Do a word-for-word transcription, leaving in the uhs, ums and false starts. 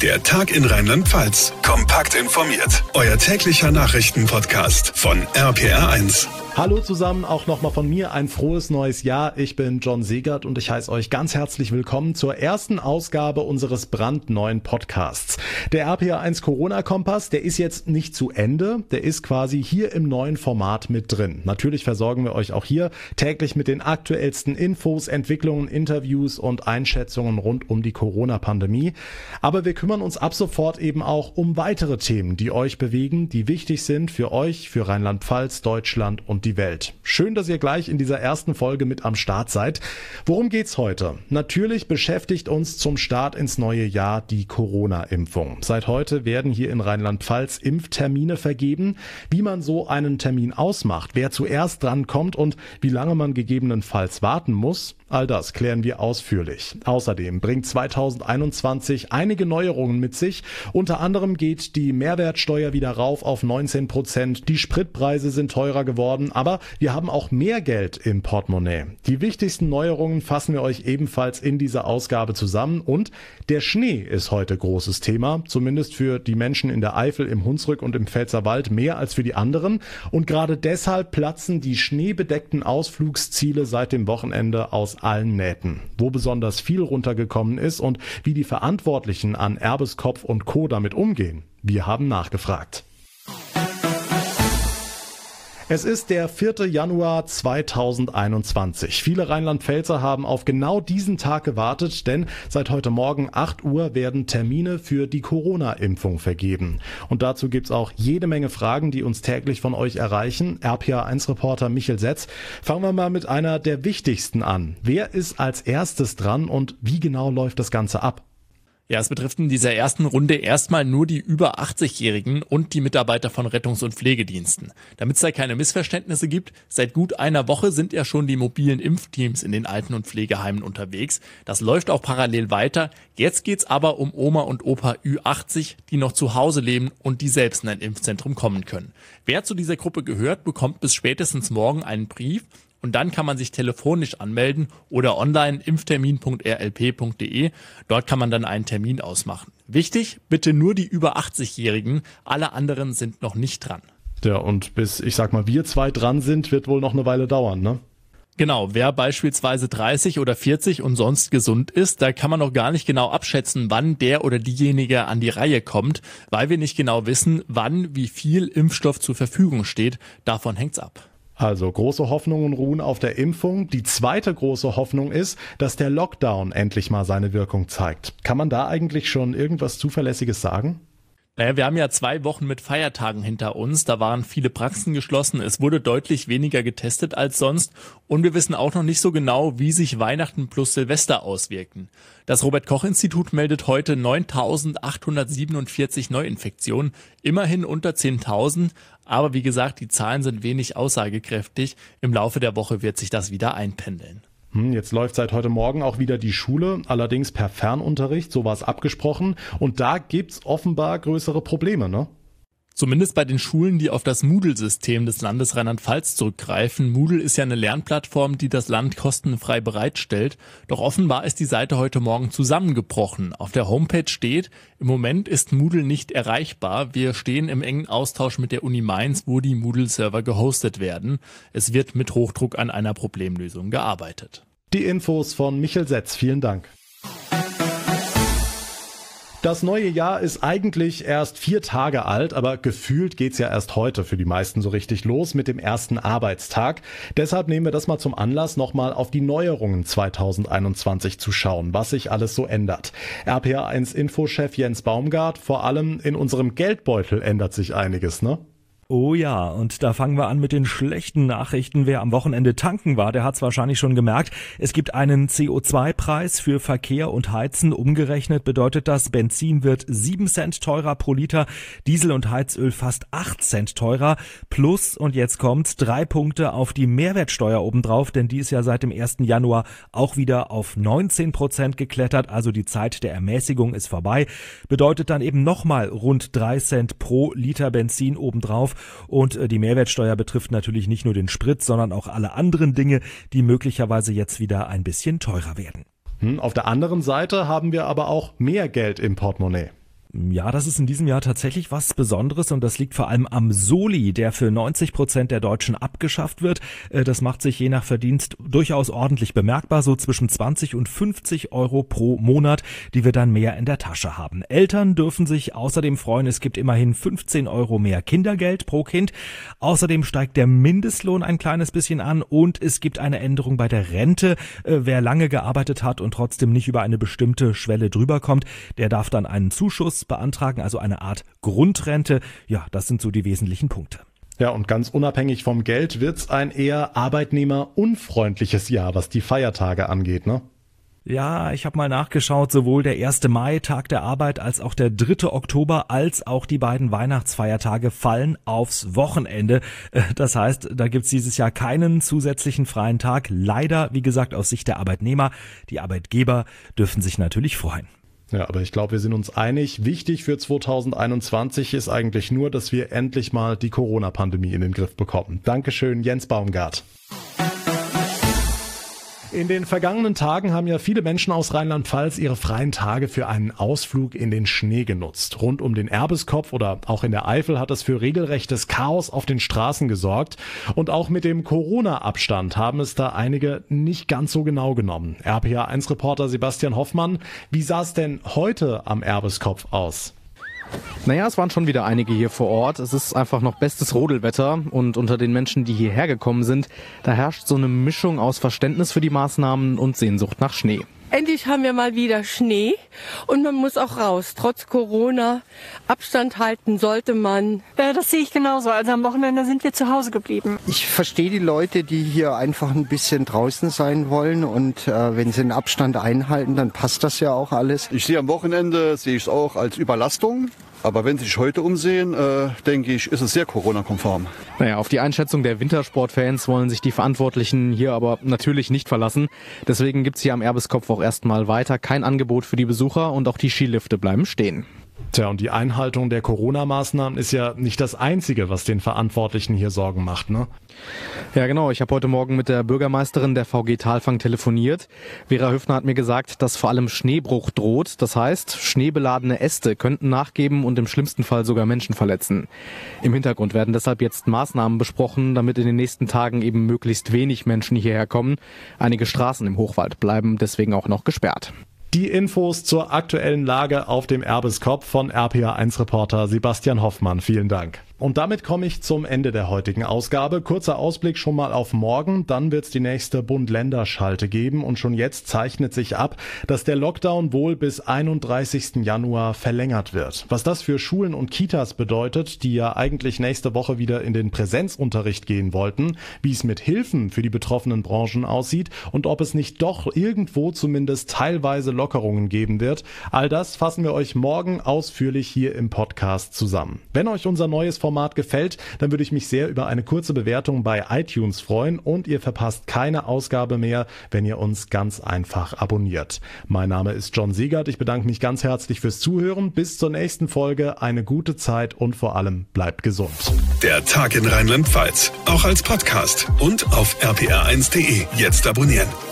Der Tag in Rheinland-Pfalz. Kompakt informiert. Euer täglicher Nachrichtenpodcast von R P R eins. Hallo zusammen, auch nochmal von mir ein frohes neues Jahr. Ich bin John Segert und ich heiße euch ganz herzlich willkommen zur ersten Ausgabe unseres brandneuen Podcasts. Der R P R eins Corona-Kompass, der ist jetzt nicht zu Ende, der ist quasi hier im neuen Format mit drin. Natürlich versorgen wir euch auch hier täglich mit den aktuellsten Infos, Entwicklungen, Interviews und Einschätzungen rund um die Corona-Pandemie. Aber wir kümmern uns ab sofort eben auch um weitere Themen, die euch bewegen, die wichtig sind für euch, für Rheinland-Pfalz, Deutschland und die Welt. Schön, dass ihr gleich in dieser ersten Folge mit am Start seid. Worum geht's heute? Natürlich beschäftigt uns zum Start ins neue Jahr die Corona-Impfung. Seit heute werden hier in Rheinland-Pfalz Impftermine vergeben. Wie man so einen Termin ausmacht, wer zuerst dran kommt und wie lange man gegebenenfalls warten muss, all das klären wir ausführlich. Außerdem bringt zweitausendeinundzwanzig einige Neuerungen mit sich. Unter anderem geht die Mehrwertsteuer wieder rauf auf neunzehn Prozent. Die Spritpreise sind teurer geworden. Aber wir haben auch mehr Geld im Portemonnaie. Die wichtigsten Neuerungen fassen wir euch ebenfalls in dieser Ausgabe zusammen. Und der Schnee ist heute großes Thema, zumindest für die Menschen in der Eifel, im Hunsrück und im Pfälzerwald mehr als für die anderen. Und gerade deshalb platzen die schneebedeckten Ausflugsziele seit dem Wochenende aus allen Nähten. Wo besonders viel runtergekommen ist und wie die Verantwortlichen an Erbeskopf und Co. damit umgehen, wir haben nachgefragt. Es ist der vierte Januar zweitausendeinundzwanzig. Viele Rheinland-Pfälzer haben auf genau diesen Tag gewartet, denn seit heute Morgen acht Uhr werden Termine für die Corona-Impfung vergeben. Und dazu gibt's auch jede Menge Fragen, die uns täglich von euch erreichen. R P R eins Reporter Michel Setz. Fangen wir mal mit einer der wichtigsten an. Wer ist als erstes dran und wie genau läuft das Ganze ab? Ja, es betrifft in dieser ersten Runde erstmal nur die über achtzig-Jährigen und die Mitarbeiter von Rettungs- und Pflegediensten. Damit es da keine Missverständnisse gibt, seit gut einer Woche sind ja schon die mobilen Impfteams in den Alten- und Pflegeheimen unterwegs. Das läuft auch parallel weiter. Jetzt geht's aber um Oma und Opa Ü achtzig, die noch zu Hause leben und die selbst in ein Impfzentrum kommen können. Wer zu dieser Gruppe gehört, bekommt bis spätestens morgen einen Brief. Und dann kann man sich telefonisch anmelden oder online impftermin punkt r l p punkt d e. Dort kann man dann einen Termin ausmachen. Wichtig, bitte nur die über achtzig-Jährigen. Alle anderen sind noch nicht dran. Ja, und bis, ich sag mal, wir zwei dran sind, wird wohl noch eine Weile dauern, ne? Genau, wer beispielsweise dreißig oder vierzig und sonst gesund ist, da kann man noch gar nicht genau abschätzen, wann der oder diejenige an die Reihe kommt, weil wir nicht genau wissen, wann wie viel Impfstoff zur Verfügung steht. Davon hängt's ab. Also große Hoffnungen ruhen auf der Impfung. Die zweite große Hoffnung ist, dass der Lockdown endlich mal seine Wirkung zeigt. Kann man da eigentlich schon irgendwas Zuverlässiges sagen? Naja, wir haben ja zwei Wochen mit Feiertagen hinter uns, da waren viele Praxen geschlossen, es wurde deutlich weniger getestet als sonst und wir wissen auch noch nicht so genau, wie sich Weihnachten plus Silvester auswirken. Das Robert-Koch-Institut meldet heute neuntausendachthundertsiebenundvierzig Neuinfektionen, immerhin unter zehntausend, aber wie gesagt, die Zahlen sind wenig aussagekräftig, im Laufe der Woche wird sich das wieder einpendeln. Jetzt läuft seit heute Morgen auch wieder die Schule, allerdings per Fernunterricht, so war es abgesprochen. Und da gibt's offenbar größere Probleme, ne? Zumindest bei den Schulen, die auf das Moodle-System des Landes Rheinland-Pfalz zurückgreifen. Moodle ist ja eine Lernplattform, die das Land kostenfrei bereitstellt. Doch offenbar ist die Seite heute Morgen zusammengebrochen. Auf der Homepage steht, im Moment ist Moodle nicht erreichbar. Wir stehen im engen Austausch mit der Uni Mainz, wo die Moodle-Server gehostet werden. Es wird mit Hochdruck an einer Problemlösung gearbeitet. Die Infos von Michel Setz. Vielen Dank. Das neue Jahr ist eigentlich erst vier Tage alt, aber gefühlt geht's ja erst heute für die meisten so richtig los mit dem ersten Arbeitstag. Deshalb nehmen wir das mal zum Anlass, nochmal auf die Neuerungen zweitausendeinundzwanzig zu schauen, was sich alles so ändert. R P R eins Infochef Jens Baumgart, vor allem in unserem Geldbeutel ändert sich einiges, ne? Oh ja, und da fangen wir an mit den schlechten Nachrichten. Wer am Wochenende tanken war, der hat es wahrscheinlich schon gemerkt. Es gibt einen C O zwei Preis für Verkehr und Heizen. Umgerechnet bedeutet das, Benzin wird sieben Cent teurer pro Liter, Diesel und Heizöl fast acht Cent teurer. Plus, und jetzt kommt's, drei Punkte auf die Mehrwertsteuer obendrauf, denn die ist ja seit dem ersten Januar auch wieder auf neunzehn Prozent geklettert. Also die Zeit der Ermäßigung ist vorbei. Bedeutet dann eben nochmal rund drei Cent pro Liter Benzin obendrauf. Und die Mehrwertsteuer betrifft natürlich nicht nur den Sprit, sondern auch alle anderen Dinge, die möglicherweise jetzt wieder ein bisschen teurer werden. Hm, auf der anderen Seite haben wir aber auch mehr Geld im Portemonnaie. Ja, das ist in diesem Jahr tatsächlich was Besonderes und das liegt vor allem am Soli, der für neunzig Prozent der Deutschen abgeschafft wird. Das macht sich je nach Verdienst durchaus ordentlich bemerkbar, so zwischen zwanzig und fünfzig Euro pro Monat, die wir dann mehr in der Tasche haben. Eltern dürfen sich außerdem freuen, es gibt immerhin fünfzehn Euro mehr Kindergeld pro Kind. Außerdem steigt der Mindestlohn ein kleines bisschen an und es gibt eine Änderung bei der Rente. Wer lange gearbeitet hat und trotzdem nicht über eine bestimmte Schwelle drüber kommt, der darf dann einen Zuschuss beantragen, also eine Art Grundrente. Ja, das sind so die wesentlichen Punkte. Ja, und ganz unabhängig vom Geld wird's ein eher arbeitnehmerunfreundliches Jahr, was die Feiertage angeht, ne? Ja, ich habe mal nachgeschaut, sowohl der erste Mai, Tag der Arbeit, als auch der dritte Oktober, als auch die beiden Weihnachtsfeiertage fallen aufs Wochenende. Das heißt, da gibt's dieses Jahr keinen zusätzlichen freien Tag. Leider, wie gesagt, aus Sicht der Arbeitnehmer. Die Arbeitgeber dürfen sich natürlich freuen. Ja, aber ich glaube, wir sind uns einig. Wichtig für zwanzig einundzwanzig ist eigentlich nur, dass wir endlich mal die Corona-Pandemie in den Griff bekommen. Dankeschön, Jens Baumgart. In den vergangenen Tagen haben ja viele Menschen aus Rheinland-Pfalz ihre freien Tage für einen Ausflug in den Schnee genutzt. Rund um den Erbeskopf oder auch in der Eifel hat es für regelrechtes Chaos auf den Straßen gesorgt. Und auch mit dem Corona-Abstand haben es da einige nicht ganz so genau genommen. R P R eins Reporter Sebastian Hoffmann, wie sah es denn heute am Erbeskopf aus? Naja, es waren schon wieder einige hier vor Ort. Es ist einfach noch bestes Rodelwetter und unter den Menschen, die hierher gekommen sind, da herrscht so eine Mischung aus Verständnis für die Maßnahmen und Sehnsucht nach Schnee. Endlich haben wir mal wieder Schnee und man muss auch raus. Trotz Corona, Abstand halten sollte man. Ja, das sehe ich genauso. Also am Wochenende sind wir zu Hause geblieben. Ich verstehe die Leute, die hier einfach ein bisschen draußen sein wollen und äh, wenn sie einen Abstand einhalten, dann passt das ja auch alles. Ich sehe am Wochenende, sehe ich es auch als Überlastung. Aber wenn Sie sich heute umsehen, äh, denke ich, ist es sehr Corona-konform. Naja, auf die Einschätzung der Wintersportfans wollen sich die Verantwortlichen hier aber natürlich nicht verlassen. Deswegen gibt's hier am Erbeskopf auch erstmal weiter kein Angebot für die Besucher und auch die Skilifte bleiben stehen. Tja, und die Einhaltung der Corona-Maßnahmen ist ja nicht das Einzige, was den Verantwortlichen hier Sorgen macht, ne? Ja, genau. Ich habe heute Morgen mit der Bürgermeisterin der V G Talfang telefoniert. Vera Höfner hat mir gesagt, dass vor allem Schneebruch droht. Das heißt, schneebeladene Äste könnten nachgeben und im schlimmsten Fall sogar Menschen verletzen. Im Hintergrund werden deshalb jetzt Maßnahmen besprochen, damit in den nächsten Tagen eben möglichst wenig Menschen hierher kommen. Einige Straßen im Hochwald bleiben deswegen auch noch gesperrt. Die Infos zur aktuellen Lage auf dem Erbeskopf von R P R eins Reporter Sebastian Hoffmann. Vielen Dank. Und damit komme ich zum Ende der heutigen Ausgabe. Kurzer Ausblick schon mal auf morgen, dann wird es die nächste Bund-Länder-Schalte geben und schon jetzt zeichnet sich ab, dass der Lockdown wohl bis einunddreißigsten Januar verlängert wird. Was das für Schulen und Kitas bedeutet, die ja eigentlich nächste Woche wieder in den Präsenzunterricht gehen wollten, wie es mit Hilfen für die betroffenen Branchen aussieht und ob es nicht doch irgendwo zumindest teilweise Lockerungen geben wird, all das fassen wir euch morgen ausführlich hier im Podcast zusammen. Wenn euch unser neues Format gefällt, dann würde ich mich sehr über eine kurze Bewertung bei iTunes freuen und ihr verpasst keine Ausgabe mehr, wenn ihr uns ganz einfach abonniert. Mein Name ist John Siegert, ich bedanke mich ganz herzlich fürs Zuhören. Bis zur nächsten Folge, eine gute Zeit und vor allem bleibt gesund. Der Tag in Rheinland-Pfalz, auch als Podcast und auf r p r eins punkt d e. Jetzt abonnieren.